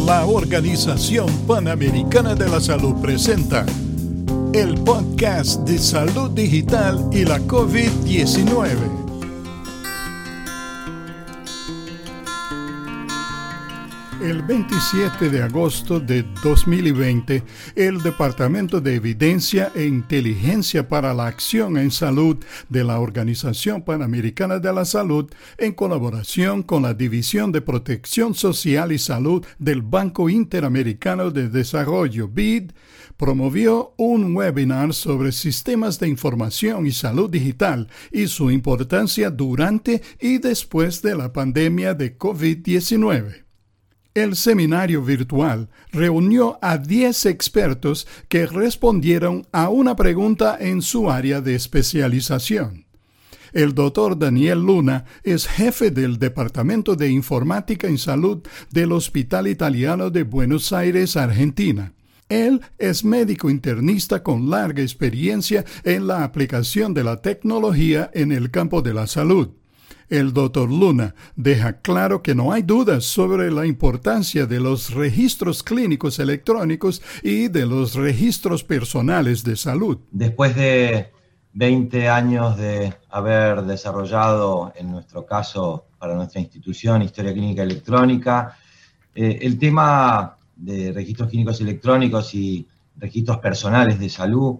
La Organización Panamericana de la Salud presenta el podcast de Salud Digital y la COVID-19. El 27 de agosto de 2020, el Departamento de Evidencia e Inteligencia para la Acción en Salud de la Organización Panamericana de la Salud, en colaboración con la División de Protección Social y Salud del Banco Interamericano de Desarrollo, BID, promovió un webinar sobre sistemas de información y salud digital y su importancia durante y después de la pandemia de COVID-19. El seminario virtual reunió a 10 expertos que respondieron a una pregunta en su área de especialización. El Dr. Daniel Luna es jefe del Departamento de Informática en Salud del Hospital Italiano de Buenos Aires, Argentina. Él es médico internista con larga experiencia en la aplicación de la tecnología en el campo de la salud. El Dr. Luna deja claro que no hay dudas sobre la importancia de los registros clínicos electrónicos y de los registros personales de salud. Después de 20 años de haber desarrollado, en nuestro caso, para nuestra institución, Historia Clínica Electrónica, el tema de registros clínicos electrónicos y registros personales de salud,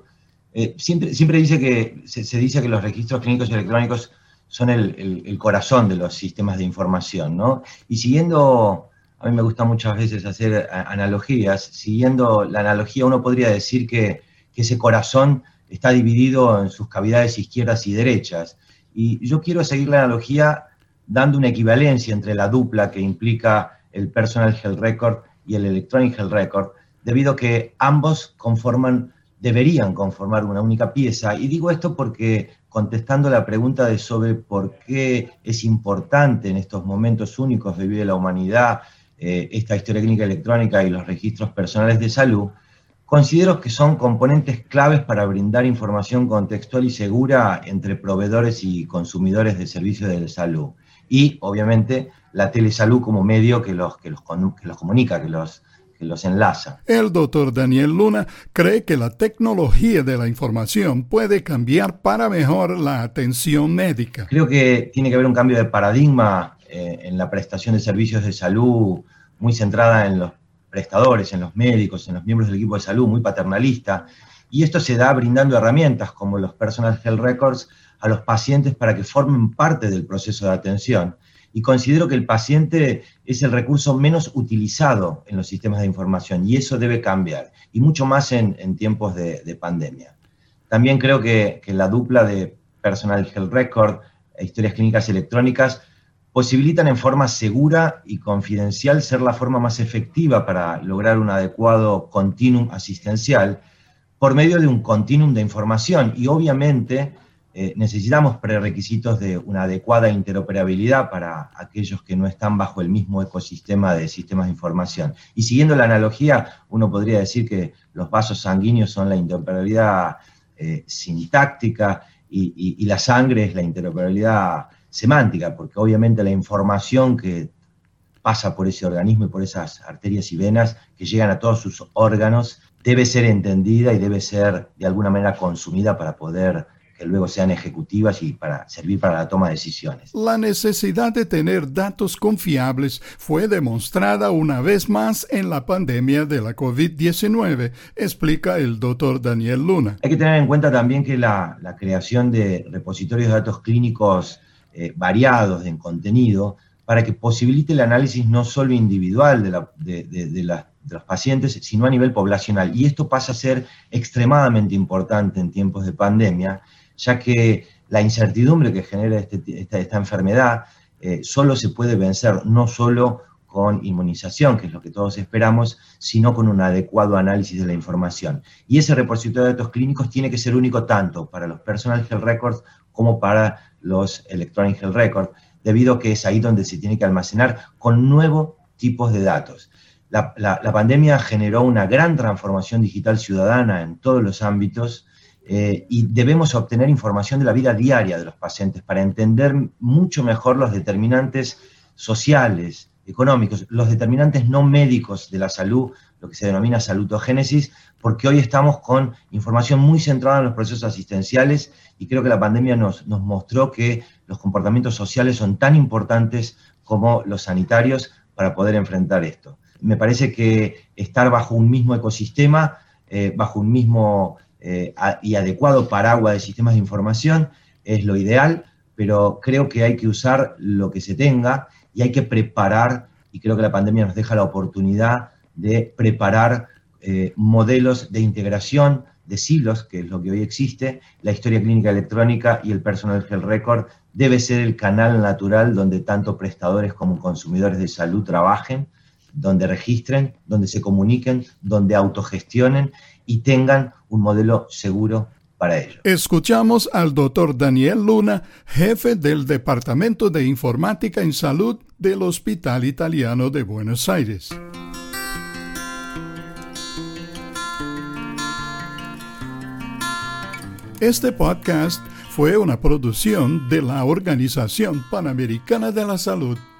siempre dice que, se dice que los registros clínicos electrónicos son el corazón de los sistemas de información, ¿no? Y siguiendo, a mí me gusta muchas veces hacer analogías, siguiendo la analogía uno podría decir que ese corazón está dividido en sus cavidades izquierdas y derechas. Y yo quiero seguir la analogía dando una equivalencia entre la dupla que implica el Personal Health Record y el Electronic Health Record, debido a que ambos deberían conformar una única pieza. Y digo esto porque, contestando la pregunta sobre por qué es importante en estos momentos únicos de vida de la humanidad esta historia clínica electrónica y los registros personales de salud, considero que son componentes claves para brindar información contextual y segura entre proveedores y consumidores de servicios de salud. Y, obviamente, la telesalud como medio que los comunica, que los enlaza. El doctor Daniel Luna cree que la tecnología de la información puede cambiar para mejor la atención médica. Creo que tiene que haber un cambio de paradigma en la prestación de servicios de salud, muy centrada en los prestadores, en los médicos, en los miembros del equipo de salud, muy paternalista. Y esto se da brindando herramientas como los Personal Health Records a los pacientes para que formen parte del proceso de atención. Y considero que el paciente es el recurso menos utilizado en los sistemas de información, y eso debe cambiar, y mucho más en tiempos de pandemia. También creo que la dupla de Personal Health Record e historias clínicas electrónicas posibilitan en forma segura y confidencial ser la forma más efectiva para lograr un adecuado continuum asistencial por medio de un continuum de información, y obviamente necesitamos prerequisitos de una adecuada interoperabilidad para aquellos que no están bajo el mismo ecosistema de sistemas de información. Y siguiendo la analogía, uno podría decir que los vasos sanguíneos son la interoperabilidad sintáctica y la sangre es la interoperabilidad semántica, porque obviamente la información que pasa por ese organismo y por esas arterias y venas que llegan a todos sus órganos debe ser entendida y debe ser de alguna manera consumida para poder que luego sean ejecutivas y para servir para la toma de decisiones. La necesidad de tener datos confiables fue demostrada una vez más en la pandemia de la COVID-19, explica el doctor Daniel Luna. Hay que tener en cuenta también que la creación de repositorios de datos clínicos variados en contenido para que posibilite el análisis no solo individual de los pacientes, sino a nivel poblacional. Y esto pasa a ser extremadamente importante en tiempos de pandemia, ya que la incertidumbre que genera esta enfermedad solo se puede vencer no solo con inmunización, que es lo que todos esperamos, sino con un adecuado análisis de la información. Y ese repositorio de datos clínicos tiene que ser único tanto para los Personal Health Records como para los Electronic Health Records, debido a que es ahí donde se tiene que almacenar con nuevos tipos de datos. La pandemia generó una gran transformación digital ciudadana en todos los ámbitos y debemos obtener información de la vida diaria de los pacientes para entender mucho mejor los determinantes sociales, económicos, los determinantes no médicos de la salud, lo que se denomina salutogénesis, porque hoy estamos con información muy centrada en los procesos asistenciales y creo que la pandemia nos mostró que los comportamientos sociales son tan importantes como los sanitarios para poder enfrentar esto. Me parece que estar bajo un mismo ecosistema, bajo un mismo y adecuado paraguas de sistemas de información es lo ideal, pero creo que hay que usar lo que se tenga y hay que preparar, y creo que la pandemia nos deja la oportunidad de preparar modelos de integración de silos, que es lo que hoy existe. La historia clínica electrónica y el Personal Health Record debe ser el canal natural donde tanto prestadores como consumidores de salud trabajen, donde registren, donde se comuniquen, donde autogestionen y tengan un modelo seguro para ello. Escuchamos al doctor Daniel Luna, jefe del Departamento de Informática en Salud del Hospital Italiano de Buenos Aires. Este podcast fue una producción de la Organización Panamericana de la Salud.